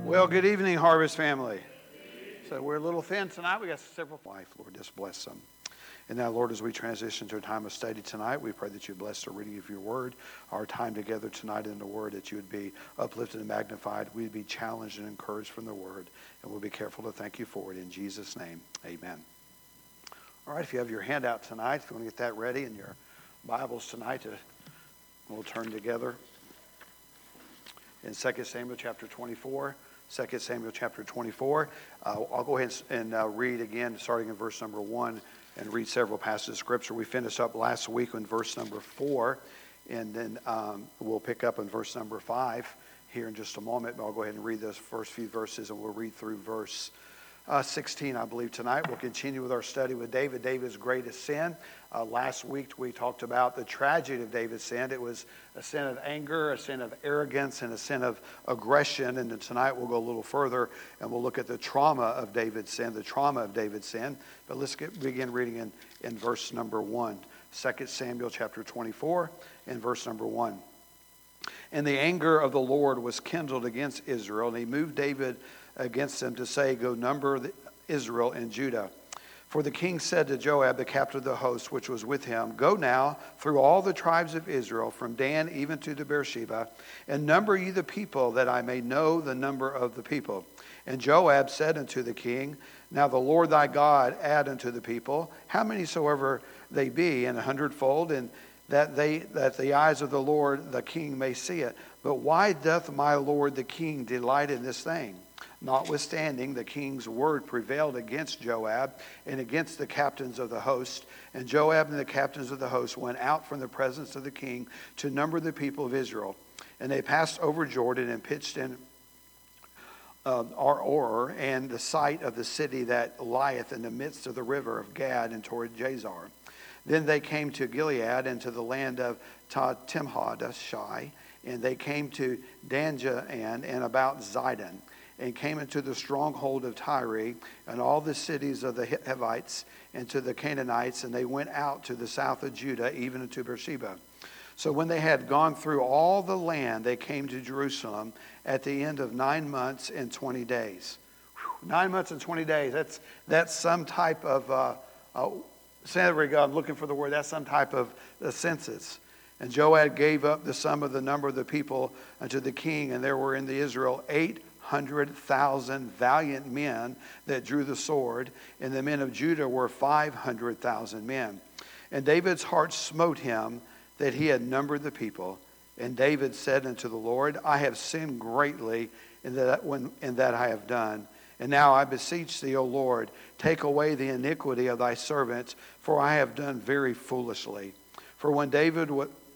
Well, good evening, Harvest family. So we're a little thin tonight. We got several life, Lord, just bless them. And now, Lord, as we transition to a time of study tonight, we pray that you bless the reading of your word, our time together tonight in the word, that you would be uplifted and magnified. We'd be challenged and encouraged from the word, and we'll be careful to thank you for it. In Jesus' name, amen. All right, if you have your handout tonight, if you want to get that ready in your Bibles tonight, we'll turn together in 2 Samuel chapter 24. 2 Samuel chapter 24. I'll go ahead and read again, starting in verse number 1, and read several passages of Scripture. We finished up last week in verse number 4, and then we'll pick up in verse number 5 here in just a moment. But I'll go ahead and read those first few verses, and we'll read through verse 16, I believe, tonight. We'll continue with our study with David, David's greatest sin. Last week we talked about the tragedy of David's sin. It was a sin of anger, a sin of arrogance, and a sin of aggression. And then tonight we'll go a little further and we'll look at the trauma of David's sin, But let's begin reading in verse number 1. 2 Samuel chapter 24 and verse number 1. And the anger of the Lord was kindled against Israel, and he moved David against them to say, go number Israel and Judah. For the king said to Joab, the captain of the host, which was with him, go now through all the tribes of Israel, from Dan even to Beersheba, and number ye the people, that I may know the number of the people. And Joab said unto the king, now the Lord thy God add unto the people, how many soever they be, and 100-fold, and that the eyes of the Lord the king may see it. But why doth my lord the king delight in this thing? Notwithstanding, the king's word prevailed against Joab and against the captains of the host. And Joab and the captains of the host went out from the presence of the king to number the people of Israel. And they passed over Jordan and pitched in Aroer, and the site of the city that lieth in the midst of the river of Gad, and toward Jazar. Then they came to Gilead and to the land of Timhad-Shai, and they came to Danjaan and about Zidon, and came into the stronghold of Tyre, and all the cities of the Hivites, and to the Canaanites, and they went out to the south of Judah, even unto Beersheba. So when they had gone through all the land, they came to Jerusalem at the end of 9 months and 20 days. 9 months and 20 days. That's some type of, I'm looking for the word, that's some type of census. And Joab gave up the sum of the number of the people unto the king, and there were in the Israel 800,000 valiant men that drew the sword, and the men of Judah were 500,000 men. And David's heart smote him that he had numbered the people. And David said unto the Lord, I have sinned greatly in that I have done. And now I beseech thee, O Lord, take away the iniquity of thy servants, for I have done very foolishly. For when David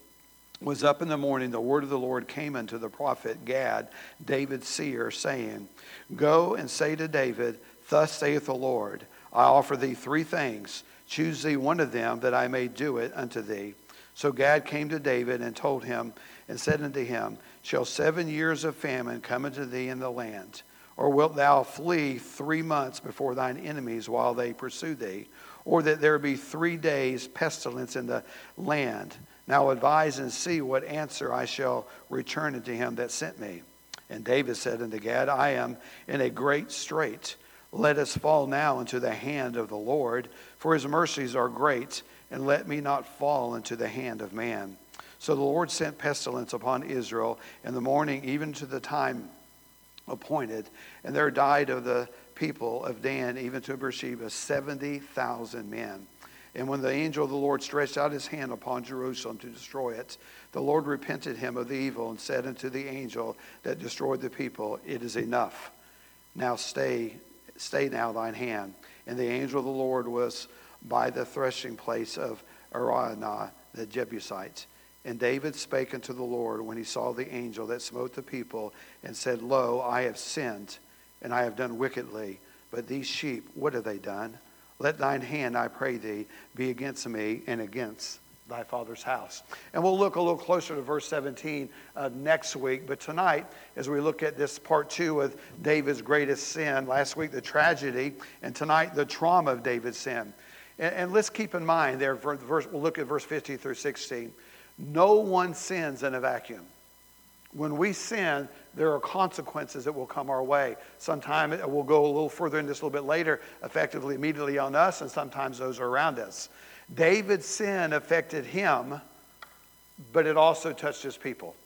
was up in the morning, the word of the Lord came unto the prophet Gad, David's seer, saying, go and say to David, thus saith the Lord, I offer thee 3 things. Choose thee one of them, that I may do it unto thee. So Gad came to David and told him, and said unto him, shall 7 years of famine come unto thee in the land? Or wilt thou flee 3 months before thine enemies while they pursue thee? Or that there be 3 days pestilence in the land? Now advise and see what answer I shall return unto him that sent me. And David said unto Gad, I am in a great strait. Let us fall now into the hand of the Lord, for his mercies are great, and let me not fall into the hand of man. So the Lord sent pestilence upon Israel in the morning, even to the time appointed, and there died of the people of Dan, even to Beersheba, 70,000 men. And when the angel of the Lord stretched out his hand upon Jerusalem to destroy it, the Lord repented him of the evil, and said unto the angel that destroyed the people, it is enough. Now stay now thine hand. And the angel of the Lord was by the threshing place of Araunah the Jebusite. And David spake unto the Lord when he saw the angel that smote the people, and said, lo, I have sinned, and I have done wickedly. But these sheep, what have they done? Let thine hand, I pray thee, be against me and against thy father's house. And we'll look a little closer to verse 17 next week. But tonight, as we look at this part 2 of David's greatest sin, last week the tragedy, and tonight the trauma of David's sin. And let's keep in mind there, we'll look at verse 15 through 16. No one sins in a vacuum. When we sin, there are consequences that will come our way. Sometimes we'll go a little further in this a little bit later, effectively immediately on us, and sometimes those around us. David's sin affected him, but it also touched his people.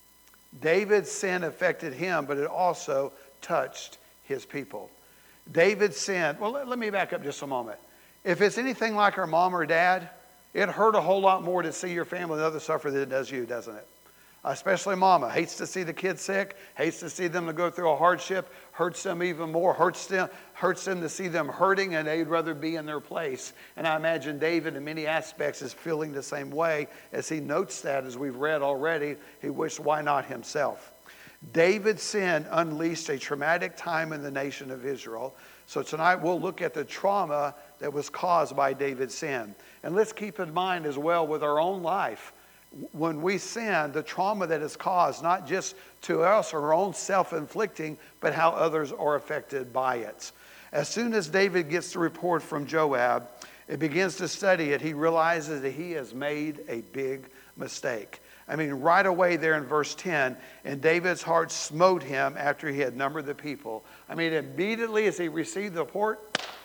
David's sin affected him, but it also touched his people. David's sin, well, let me back up just a moment. If it's anything like our mom or dad, it hurt a whole lot more to see your family and others suffer than it does you, doesn't it? Especially mama. Hates to see the kids sick, hates to see them to go through a hardship, hurts them even more, hurts them to see them hurting, and they'd rather be in their place. And I imagine David in many aspects is feeling the same way as he notes that, as we've read already. He wished, why not himself? David's sin unleashed a traumatic time in the nation of Israel. So tonight we'll look at the trauma that was caused by David's sin. And let's keep in mind as well with our own life, when we sin, the trauma that is caused, not just to us or our own self-inflicting, but how others are affected by it. As soon as David gets the report from Joab, and begins to study it, he realizes that he has made a big mistake. I mean, right away there in verse 10, and David's heart smote him after he had numbered the people. I mean, immediately as he received the report,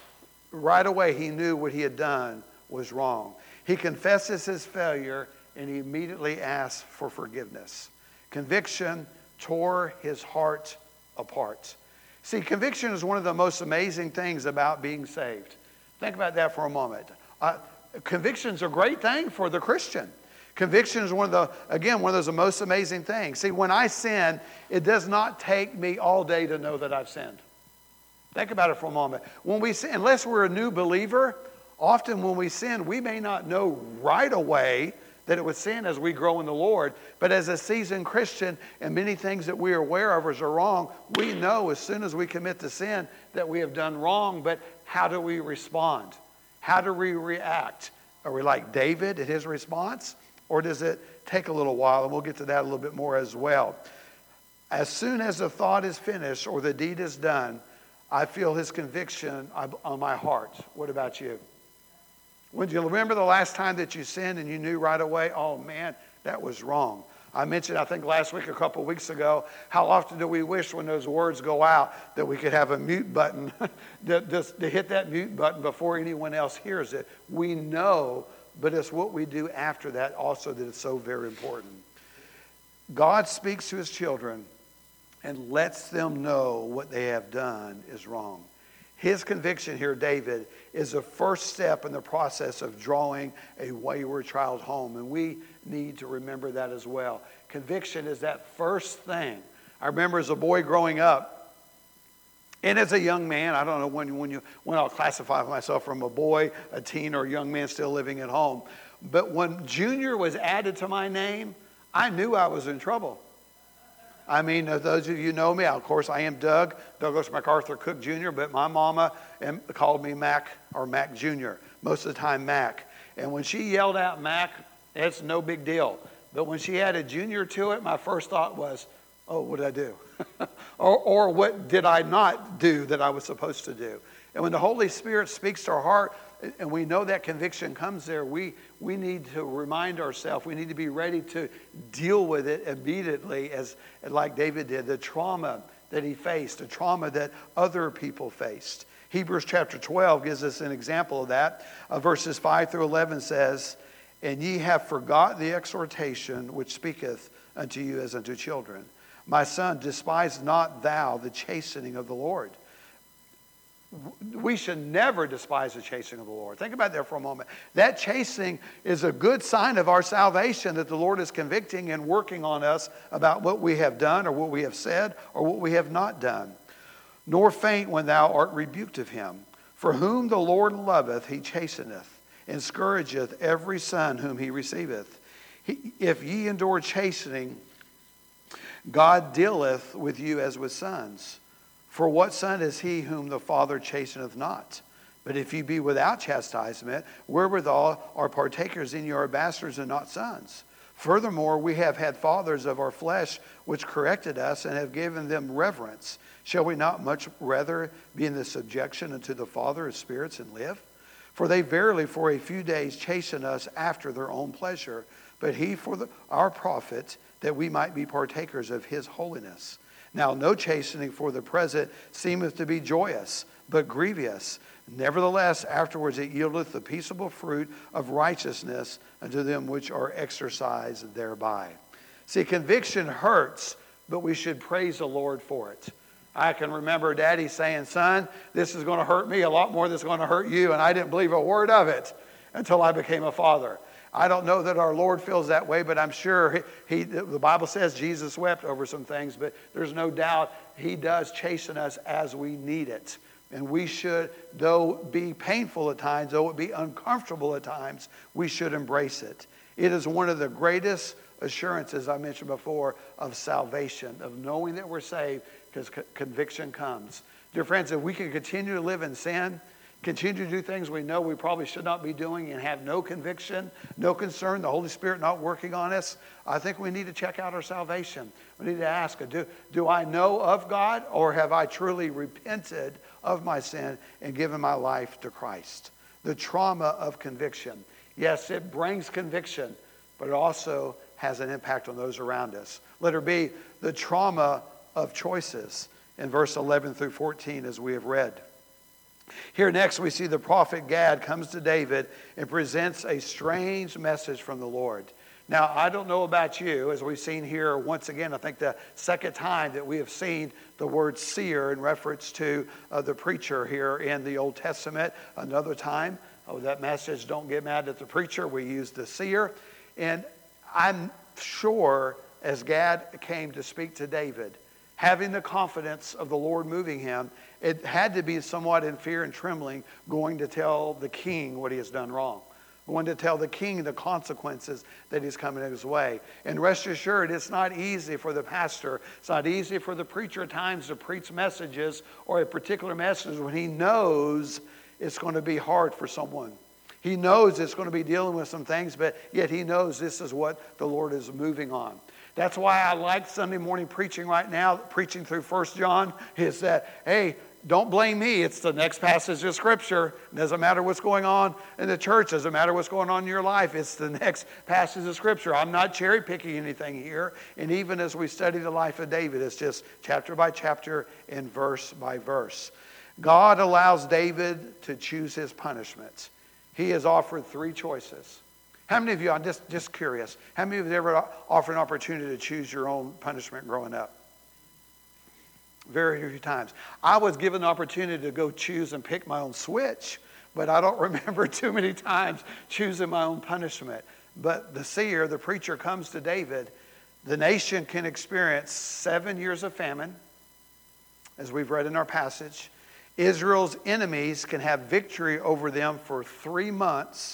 right away he knew what he had done was wrong. He confesses his failure, and he immediately asked for forgiveness. Conviction tore his heart apart. See, conviction is one of the most amazing things about being saved. Think about that for a moment. Conviction's a great thing for the Christian. Conviction is one of those most amazing things. See, when I sin, it does not take me all day to know that I've sinned. Think about it for a moment. When we sin, unless we're a new believer, often when we sin, we may not know right away that it was sin as we grow in the Lord. But as a seasoned Christian, and many things that we are aware of are wrong, we know as soon as we commit to sin that we have done wrong. But how do we respond? How do we react? Are we like David in his response? Or does it take a little while? And we'll get to that a little bit more as well. As soon as the thought is finished or the deed is done, I feel his conviction on my heart. What about you? When you remember the last time that you sinned and you knew right away, oh man, that was wrong. I mentioned, I think last week, a couple of weeks ago, how often do we wish when those words go out that we could have a mute button, to hit that mute button before anyone else hears it. We know, but it's what we do after that also that is so very important. God speaks to his children and lets them know what they have done is wrong. His conviction here, David, is the first step in the process of drawing a wayward child home. And we need to remember that as well. Conviction is that first thing. I remember as a boy growing up, and as a young man, I don't know when I'll classify myself from a boy, a teen, or a young man still living at home. But when Junior was added to my name, I knew I was in trouble. I mean, those of you who know me, of course, I am Douglas MacArthur Cook Jr., but my mama called me Mac or Mac Jr., most of the time Mac. And when she yelled out Mac, it's no big deal. But when she added Junior to it, my first thought was, oh, what did I do? or what did I not do that I was supposed to do? And when the Holy Spirit speaks to our heart, and we know that conviction comes there, we need to remind ourselves, we need to be ready to deal with it immediately, as like David did, the trauma that he faced, the trauma that other people faced. Hebrews chapter 12 gives us an example of that. Verses 5 through 11 says, and ye have forgotten the exhortation which speaketh unto you as unto children. My son, despise not thou the chastening of the Lord. We should never despise the chastening of the Lord. Think about that for a moment. That chastening is a good sign of our salvation, that the Lord is convicting and working on us about what we have done or what we have said or what we have not done. Nor faint when thou art rebuked of him. For whom the Lord loveth, he chasteneth, and scourgeth every son whom he receiveth. If ye endure chastening, God dealeth with you as with sons. For what son is he whom the Father chasteneth not? But if ye be without chastisement, wherewithal are partakers in your bastards and not sons. Furthermore, we have had fathers of our flesh which corrected us and have given them reverence. Shall we not much rather be in the subjection unto the Father of spirits and live? For they verily for a few days chasten us after their own pleasure, but he for our profit, that we might be partakers of his holiness. Now no chastening for the present seemeth to be joyous, but grievous. Nevertheless, afterwards it yieldeth the peaceable fruit of righteousness unto them which are exercised thereby. See, conviction hurts, but we should praise the Lord for it. I can remember Daddy saying, son, this is going to hurt me a lot more than it's going to hurt you. And I didn't believe a word of it until I became a father. I don't know that our Lord feels that way, but I'm sure the Bible says Jesus wept over some things, but there's no doubt he does chasten us as we need it. And we should, though it be painful at times, though it be uncomfortable at times, we should embrace it. It is one of the greatest assurances, I mentioned before, of salvation, of knowing that we're saved, because conviction comes. Dear friends, if we can continue to live in sin, continue to do things we know we probably should not be doing, and have no conviction, no concern, the Holy Spirit not working on us, I think we need to check out our salvation. We need to ask, do I know of God, or have I truly repented of my sin and given my life to Christ? The trauma of conviction. Yes, it brings conviction, but it also has an impact on those around us. Letter B, the trauma of choices in verse 11 through 14, as we have read. Here next we see the prophet Gad comes to David and presents a strange message from the Lord. Now, I don't know about you, as we've seen here once again, I think the second time that we have seen the word seer in reference to the preacher here in the Old Testament. Another time, that message, don't get mad at the preacher, we use the seer. And I'm sure as Gad came to speak to David, having the confidence of the Lord moving him, it had to be somewhat in fear and trembling, going to tell the king what he has done wrong. Going to tell the king the consequences that he's coming his way. And rest assured, it's not easy for the pastor, it's not easy for the preacher at times to preach messages or a particular message when he knows it's going to be hard for someone. He knows it's going to be dealing with some things, but yet he knows this is what the Lord is moving on. That's why I like Sunday morning preaching right now, preaching through 1 John, is that, hey, don't blame me. It's the next passage of Scripture. It doesn't matter what's going on in the church. It doesn't matter what's going on in your life. It's the next passage of Scripture. I'm not cherry picking anything here. And even as we study the life of David, it's just chapter by chapter and verse by verse. God allows David to choose his punishments. He has offered three choices. How many of you, I'm just curious, how many of you ever offered an opportunity to choose your own punishment growing up? Very few times. I was given the opportunity to go choose and pick my own switch, but I don't remember too many times choosing my own punishment. But the seer, the preacher, comes to David. The nation can experience 7 years of famine, as we've read in our passage. Israel's enemies can have victory over them for 3 months.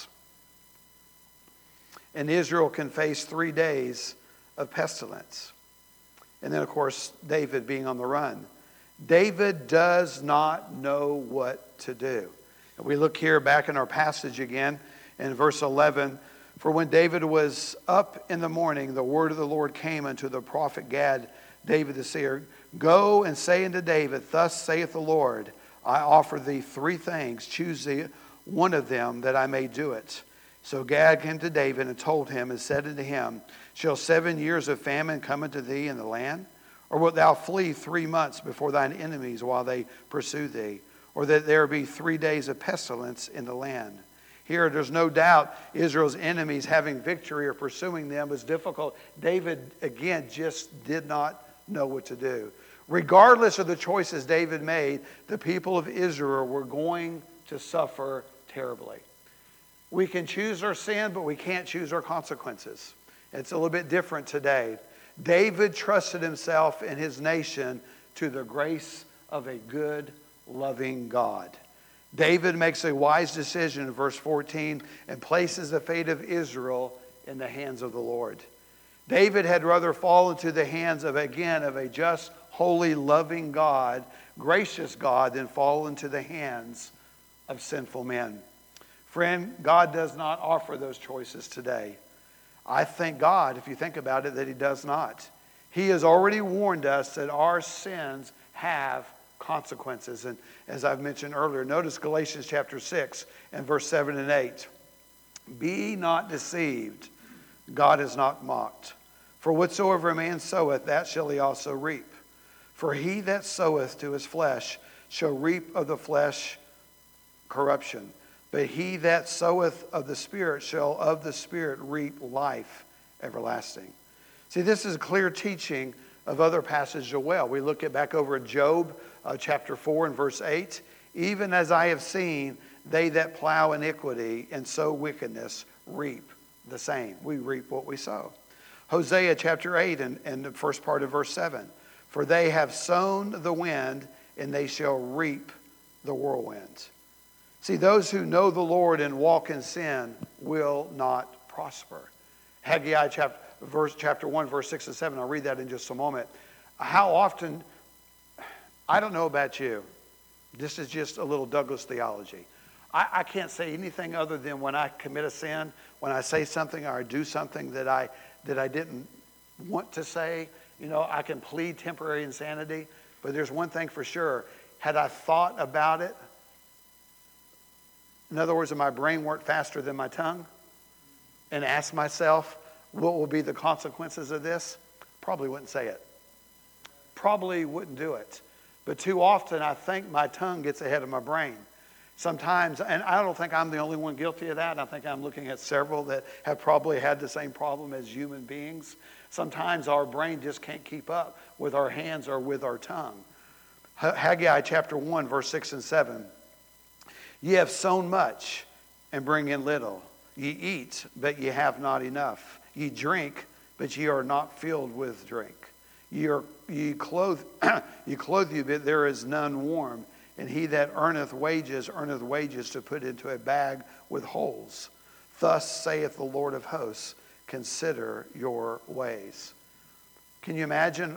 And Israel can face 3 days of pestilence. And then, of course, David being on the run. David does not know what to do. And we look here back in our passage again in verse 11. For when David was up in the morning, the word of the Lord came unto the prophet Gad, David the seer. Go and say unto David, thus saith the Lord, I offer thee 3 things. Choose thee one of them that I may do it. So Gad came to David and told him and said unto him, shall 7 years of famine come unto thee in the land? Or wilt thou flee 3 months before thine enemies while they pursue thee? Or that there be 3 days of pestilence in the land? Here, there's no doubt Israel's enemies having victory or pursuing them was difficult. David, again, just did not know what to do. Regardless of the choices David made, the people of Israel were going to suffer terribly. We can choose our sin, but we can't choose our consequences. It's a little bit different today. David trusted himself and his nation to the grace of a good, loving God. David makes a wise decision in verse 14 and places the fate of Israel in the hands of the Lord. David had rather fall into the hands of a just, holy, loving God, gracious God, than fall into the hands of sinful men. Friend, God does not offer those choices today. I thank God, if you think about it, that He does not. He has already warned us that our sins have consequences. And as I've mentioned earlier, notice Galatians chapter 6 and verse 7 and 8. Be not deceived. God is not mocked. For whatsoever a man soweth, that shall he also reap. For he that soweth to his flesh shall reap of the flesh corruption. But he that soweth of the Spirit shall of the Spirit reap life everlasting. See, this is a clear teaching of other passages as well. We look back over at Job chapter 4 and verse 8. Even as I have seen, they that plow iniquity and sow wickedness reap the same. We reap what we sow. Hosea chapter 8 and the first part of verse 7. For they have sown the wind, and they shall reap the whirlwinds. See, those who know the Lord and walk in sin will not prosper. Haggai chapter 1, verse 6 and 7. I'll read that in just a moment. How often, I don't know about you. This is just a little Douglas theology. I can't say anything other than when I commit a sin, when I say something or I do something that I didn't want to say. You know, I can plead temporary insanity, but there's one thing for sure. Had I thought about it, in other words, if my brain worked faster than my tongue, and asked myself, what will be the consequences of this? Probably wouldn't say it. Probably wouldn't do it. But too often I think my tongue gets ahead of my brain. Sometimes, and I don't think I'm the only one guilty of that. I think I'm looking at several that have probably had the same problem as human beings. Sometimes our brain just can't keep up with our hands or with our tongue. Haggai chapter 1, verse 6 and 7. Ye have sown much and bring in little. Ye eat, but ye have not enough. Ye drink, but ye are not filled with drink. Ye clothe you, but there is none warm. And he that earneth wages to put into a bag with holes. Thus saith the Lord of hosts, consider your ways. Can you imagine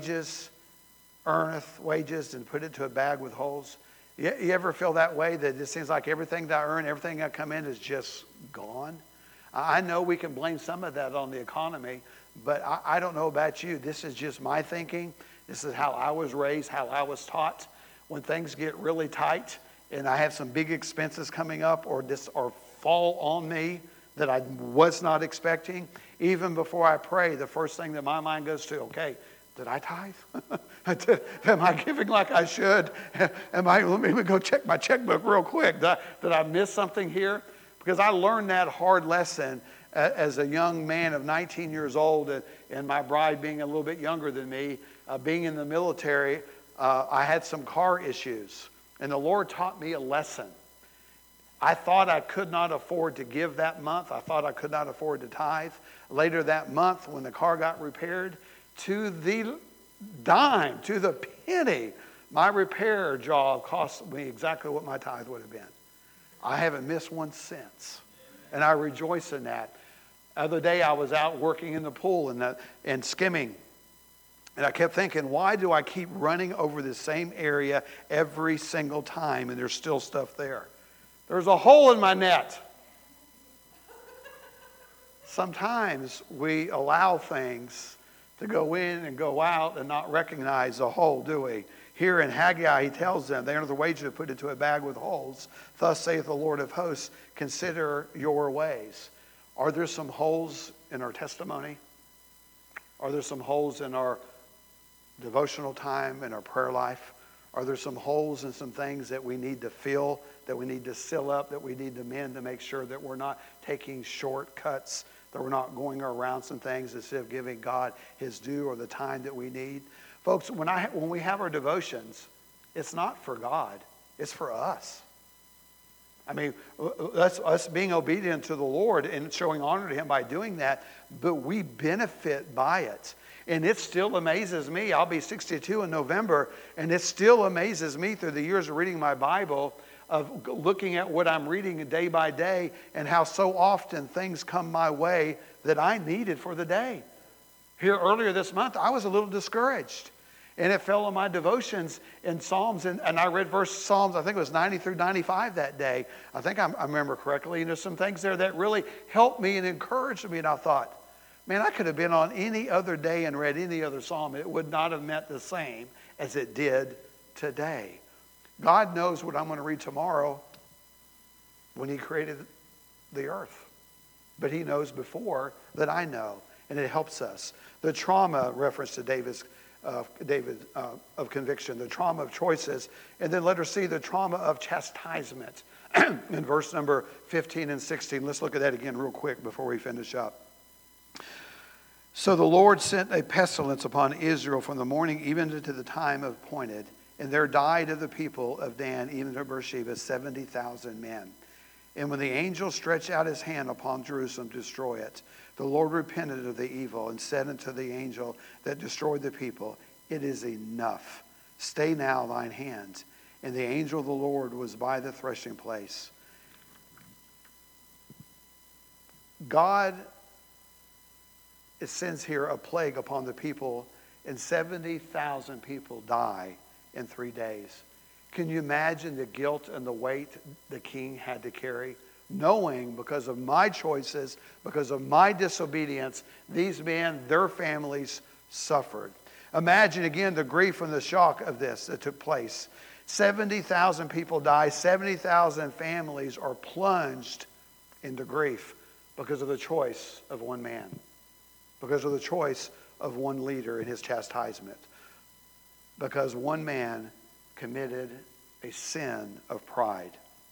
earneth wages and put it into a bag with holes? You ever feel that way, that it seems like everything that I earn, everything that come in is just gone? I know we can blame some of that on the economy, but I don't know about you. This is just my thinking. This is how I was raised, how I was taught. When things get really tight and I have some big expenses coming up or fall on me that I was not expecting, even before I pray, the first thing that my mind goes to, okay, did I tithe? Am I giving like I should? Let me go check my checkbook real quick. Did I miss something here? Because I learned that hard lesson as a young man of 19 years old, and my bride being a little bit younger than me, being in the military. I had some car issues, and the Lord taught me a lesson. I thought I could not afford to give that month. I thought I could not afford to tithe. Later that month, when the car got repaired, to the dime, to the penny, my repair job cost me exactly what my tithe would have been. I haven't missed one since, and I rejoice in that. Other day, I was out working in the pool and skimming. And I kept thinking, why do I keep running over the same area every single time and there's still stuff there? There's a hole in my net. Sometimes we allow things to go in and go out and not recognize the hole, do we? Here in Haggai, he tells them, they enter the wages to put into a bag with holes. Thus saith the Lord of hosts, consider your ways. Are there some holes in our testimony? Are there some holes in our devotional time, in our prayer life? Are there some holes and some things that we need to fill, that we need to seal up, that we need to mend to make sure that we're not taking shortcuts, that we're not going around some things instead of giving God his due or the time that we need? Folks, when we have our devotions, it's not for God, it's for us. I mean, that's us being obedient to the Lord and showing honor to him by doing that, but we benefit by it. And it still amazes me. I'll be 62 in November, and it still amazes me through the years of reading my Bible, of looking at what I'm reading day by day, and how so often things come my way that I needed for the day. Here earlier this month, I was a little discouraged. And it fell on my devotions in Psalms, and I read Psalms, I think it was 90 through 95 that day. I think I remember correctly. And there's some things there that really helped me and encouraged me. And I thought, man, I could have been on any other day and read any other psalm. It would not have meant the same as it did today. God knows what I'm going to read tomorrow when he created the earth. But he knows before that I know. and it helps us. The trauma, reference to David of conviction, the trauma of choices, and then let her see the trauma of chastisement in verse number 15 and 16. Let's look at that again real quick before we finish up. So the Lord sent a pestilence upon Israel from the morning even to the time appointed, and there died of the people of Dan even to Beersheba 70,000 men. And when the angel stretched out his hand upon Jerusalem to destroy it, the Lord repented of the evil and said unto the angel that destroyed the people, It is enough. Stay now thine hand. And the angel of the Lord was by the threshing place. God sends here a plague upon the people, and 70,000 people die in 3 days. Can you imagine the guilt and the weight the king had to carry? Knowing because of my choices, because of my disobedience, these men, their families suffered. Imagine again the grief and the shock of this that took place. 70,000 people die. 70,000 families are plunged into grief because of the choice of one man, because of the choice of one leader in his chastisement, because one man committed a sin of pride.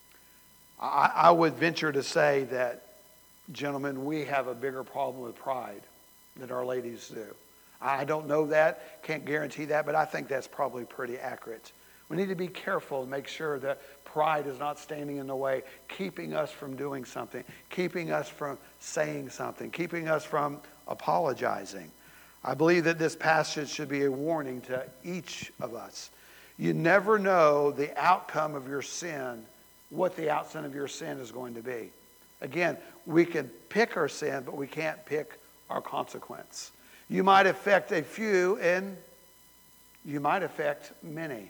I would venture to say that, gentlemen, we have a bigger problem with pride than our ladies do. I don't know that, can't guarantee that, but I think that's probably pretty accurate. We need to be careful and make sure that pride is not standing in the way, keeping us from doing something, keeping us from saying something, keeping us from apologizing. I believe that this passage should be a warning to each of us. You never know the outcome of your sin, what the outcome of your sin is going to be. Again, we can pick our sin, but we can't pick our consequence. You might affect a few, and you might affect many.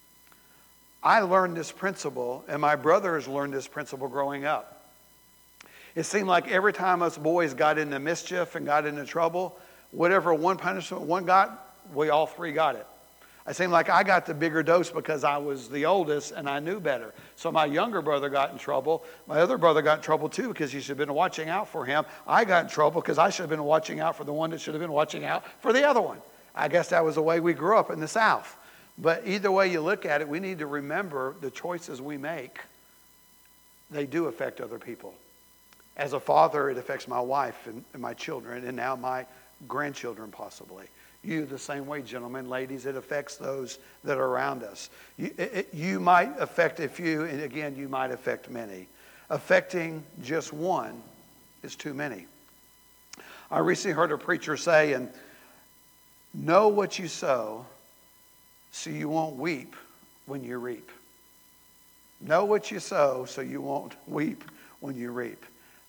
I learned this principle, and my brothers learned this principle growing up. It seemed like every time us boys got into mischief and got into trouble, whatever one punishment one got, we all three got it. It seemed like I got the bigger dose because I was the oldest and I knew better. So my younger brother got in trouble. My other brother got in trouble too because he should have been watching out for him. I got in trouble because I should have been watching out for the one that should have been watching out for the other one. I guess that was the way we grew up in the South. But either way you look at it, we need to remember the choices we make, they do affect other people. As a father, it affects my wife and my children, and now my grandchildren possibly. You the same way, gentlemen, ladies, it affects those that are around us. You might affect a few, and again, you might affect many. Affecting just one is too many. I recently heard a preacher say, and know what you sow so you won't weep when you reap. Know what you sow so you won't weep when you reap.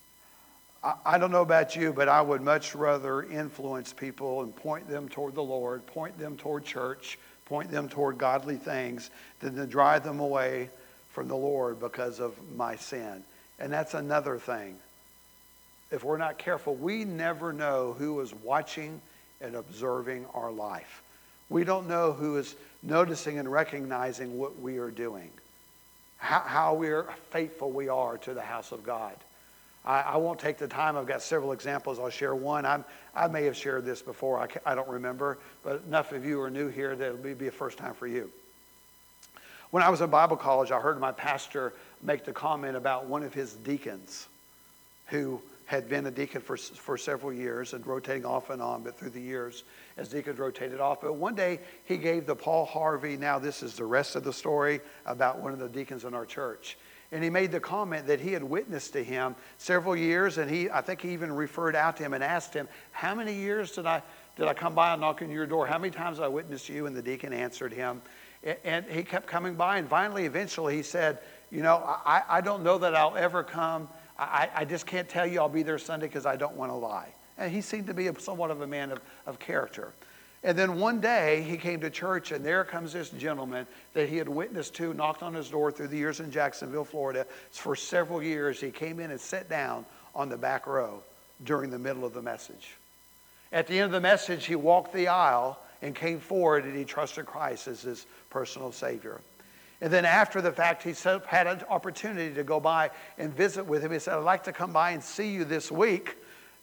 I don't know about you, but I would much rather influence people and point them toward the Lord, point them toward church, point them toward godly things than to drive them away from the Lord because of my sin. And that's another thing. If we're not careful, we never know who is watching and observing our life. We don't know who is noticing and recognizing what we are doing, how we're faithful we are to the house of God. I won't take the time. I've got several examples. I'll share one. I may have shared this before. I don't remember. But enough of you are new here that it'll be a first time for you. When I was in Bible college, I heard my pastor make the comment about one of his deacons who had been a deacon for several years and rotating off and on, but through the years as deacons rotated off. But one day he gave the Paul Harvey, now this is the rest of the story, about one of the deacons in our church. And he made the comment that he had witnessed to him several years, and I think he even referred out to him and asked him, how many years did I come by and knock on your door? How many times did I witness you? And the deacon answered him. And he kept coming by, and finally, eventually, he said, I don't know that I'll ever come. I just can't tell you I'll be there Sunday because I don't want to lie. And he seemed to be somewhat of a man of character. And then one day he came to church, and there comes this gentleman that he had witnessed to, knocked on his door through the years in Jacksonville, Florida. For several years, he came in and sat down on the back row during the middle of the message. At the end of the message, he walked the aisle and came forward, and he trusted Christ as his personal Savior. And then after the fact, he had an opportunity to go by and visit with him. He said, I'd like to come by and see you this week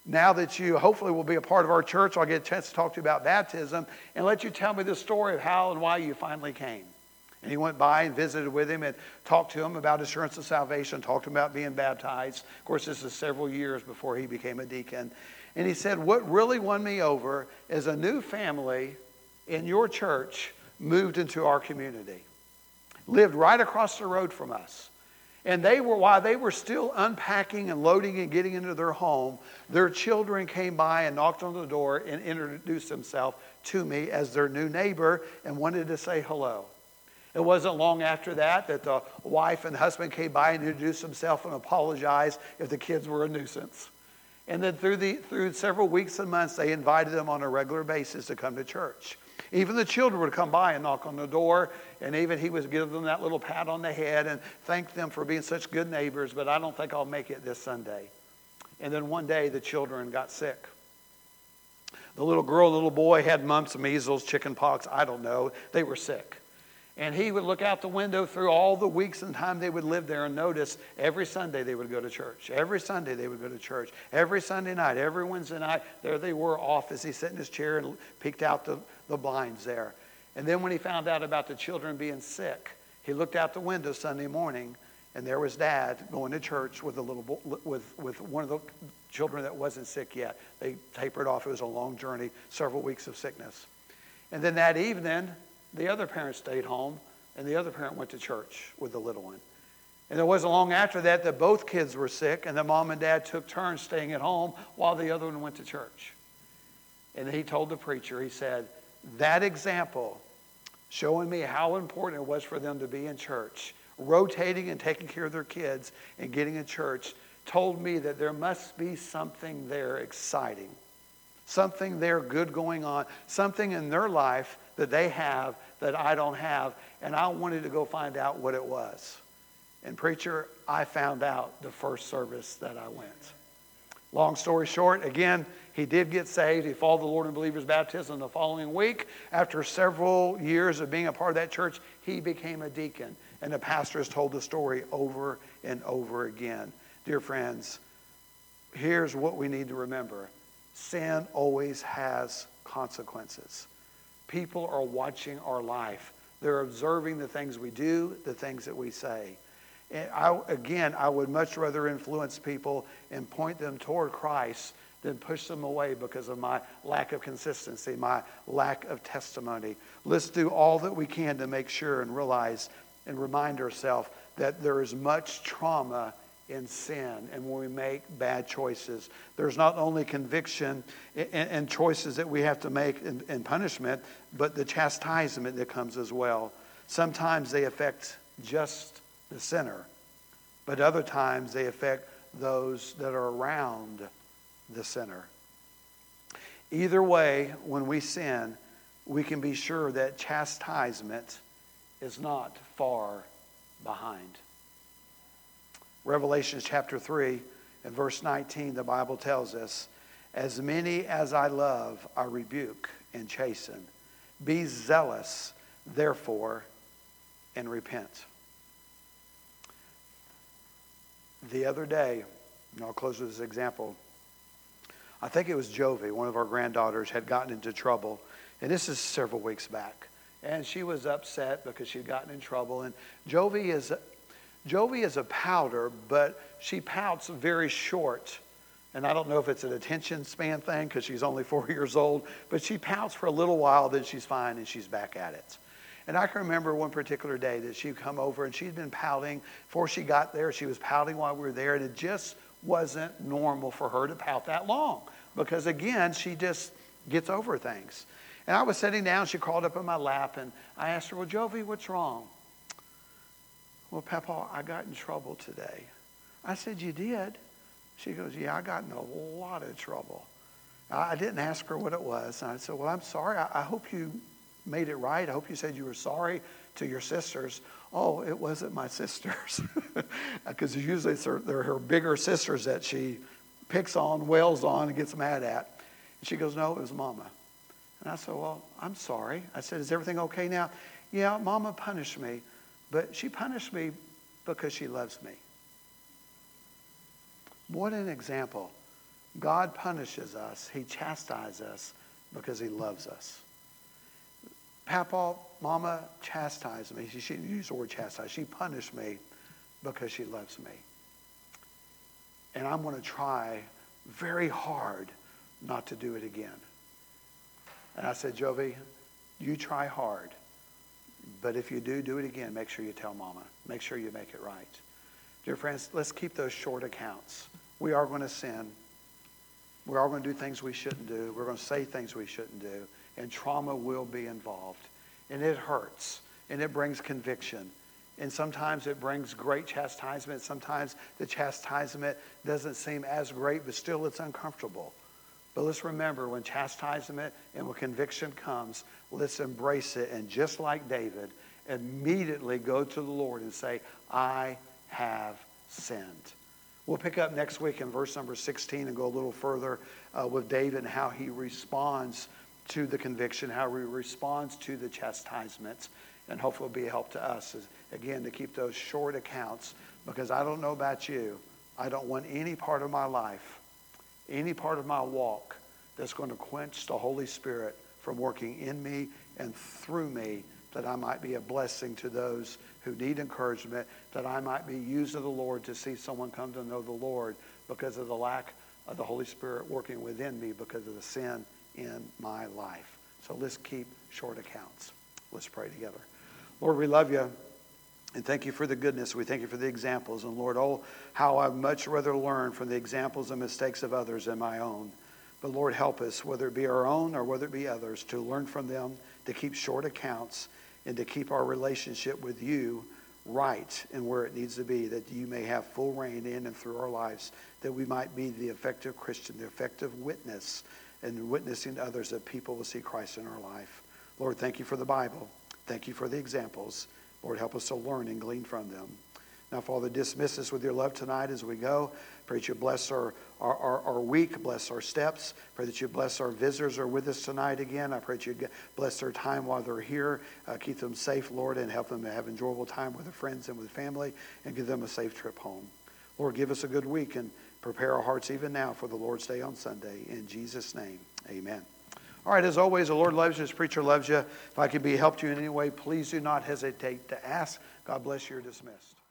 now that you hopefully will be a part of our church, I'll get a chance to talk to you about baptism and let you tell me the story of how and why you finally came. And he went by and visited with him and talked to him about assurance of salvation, talked to him about being baptized. Of course, this is several years before he became a deacon. And he said, what really won me over is a new family in your church moved into our community. Lived right across the road from us. And while they were still unpacking and loading and getting into their home, their children came by and knocked on the door and introduced themselves to me as their new neighbor and wanted to say hello. It wasn't long after that the wife and husband came by and introduced themselves and apologized if the kids were a nuisance. And then through several weeks and months, they invited them on a regular basis to come to church. Even the children would come by and knock on the door, and even he would give them that little pat on the head and thank them for being such good neighbors, but I don't think I'll make it this Sunday. And then one day the children got sick. The little girl, the little boy had mumps, measles, chicken pox, I don't know. They were sick. And he would look out the window through all the weeks and time they would live there and notice every Sunday they would go to church. Every Sunday they would go to church. Every Sunday night, every Wednesday night, there they were off as he sat in his chair and peeked out the blinds there. And then when he found out about the children being sick, he looked out the window Sunday morning, and there was Dad going to church with with one of the children that wasn't sick yet. They tapered off. It was a long journey, several weeks of sickness. And then that evening, the other parent stayed home, and the other parent went to church with the little one. And it wasn't long after that both kids were sick, and the mom and dad took turns staying at home while the other one went to church. And he told the preacher, he said, that example showing me how important it was for them to be in church, rotating and taking care of their kids and getting in church, told me that there must be something there exciting, something there good going on, something in their life that they have that I don't have, and I wanted to go find out what it was. And preacher, I found out the first service that I went. Long story short, again, he did get saved. He followed the Lord in believer's baptism the following week. After several years of being a part of that church, he became a deacon. And the pastor has told the story over and over again. Dear friends, here's what we need to remember. Sin always has consequences. People are watching our life. They're observing the things we do, the things that we say. And I would much rather influence people and point them toward Christ than push them away because of my lack of consistency, my lack of testimony. Let's do all that we can to make sure and realize and remind ourselves that there is much trauma in sin and when we make bad choices. There's not only conviction and choices that we have to make and punishment, but the chastisement that comes as well. Sometimes they affect just the sinner, but other times they affect those that are around the sinner. Either way, when we sin, we can be sure that chastisement is not far behind. Revelation chapter 3 and verse 19, the Bible tells us, as many as I love, I rebuke and chasten. Be zealous, therefore, and repent. The other day, and I'll close with this example, I think it was Jovi, one of our granddaughters, had gotten into trouble. And this is several weeks back. And she was upset because she'd gotten in trouble. And Jovi is a pouter, but she pouts very short. And I don't know if it's an attention span thing because she's only 4 years old. But she pouts for a little while, then she's fine and she's back at it. And I can remember one particular day that she'd come over and she'd been pouting. Before she got there, she was pouting while we were there. And it just wasn't normal for her to pout that long. Because again, she just gets over things. And I was sitting down, she crawled up in my lap, and I asked her, well, Jovi, what's wrong? Well, Papa, I got in trouble today. I said, you did? She goes, yeah, I got in a lot of trouble. I didn't ask her what it was. And I said, well, I'm sorry. I hope you made it right. I hope you said you were sorry to your sisters. Oh, it wasn't my sisters. Because usually they're her bigger sisters that she picks on, wails on, and gets mad at. And she goes, no, it was Mama. And I said, well, I'm sorry. I said, is everything okay now? Yeah, Mama punished me. But she punished me because she loves me. What an example. God punishes us. He chastises us because he loves us. Papa, Mama chastised me. She didn't use the word chastise. She punished me because she loves me. And I'm going to try very hard not to do it again. And I said, Jovi, you try hard. But if you do it again, make sure you tell Mama. Make sure you make it right. Dear friends, let's keep those short accounts. We are going to sin. We are going to do things we shouldn't do. We're going to say things we shouldn't do. And trauma will be involved. And it hurts. And it brings conviction. And sometimes it brings great chastisement. Sometimes the chastisement doesn't seem as great, but still it's uncomfortable. But let's remember, when chastisement and when conviction comes, let's embrace it. And just like David, immediately go to the Lord and say, I have sinned. We'll pick up next week in verse number 16 and go a little further with David and how he responds to the conviction, how he responds to the chastisements. And hopefully it'll be a help to us, again, to keep those short accounts. Because I don't know about you, I don't want any part of my life, any part of my walk that's going to quench the Holy Spirit from working in me and through me, that I might be a blessing to those who need encouragement, that I might be used of the Lord to see someone come to know the Lord because of the lack of the Holy Spirit working within me because of the sin in my life. So let's keep short accounts. Let's pray together. Lord, we love you. And thank you for the goodness. We thank you for the examples. And Lord, oh, how I'd much rather learn from the examples and mistakes of others than my own. But Lord, help us, whether it be our own or whether it be others, to learn from them, to keep short accounts, and to keep our relationship with you right and where it needs to be, that you may have full reign in and through our lives, that we might be the effective Christian, the effective witness, and witnessing to others that people will see Christ in our life. Lord, thank you for the Bible. Thank you for the examples. Lord, help us to learn and glean from them. Now, Father, dismiss us with your love tonight as we go. Pray that you bless our week, bless our steps. Pray that you bless our visitors who are with us tonight again. I pray that you bless their time while they're here. Keep them safe, Lord, and help them to have enjoyable time with their friends and with family, and give them a safe trip home. Lord, give us a good week and prepare our hearts even now for the Lord's Day on Sunday. In Jesus' name, amen. All right, as always, the Lord loves you. This preacher loves you. If I could be helped you in any way, please do not hesitate to ask. God bless you. You're dismissed.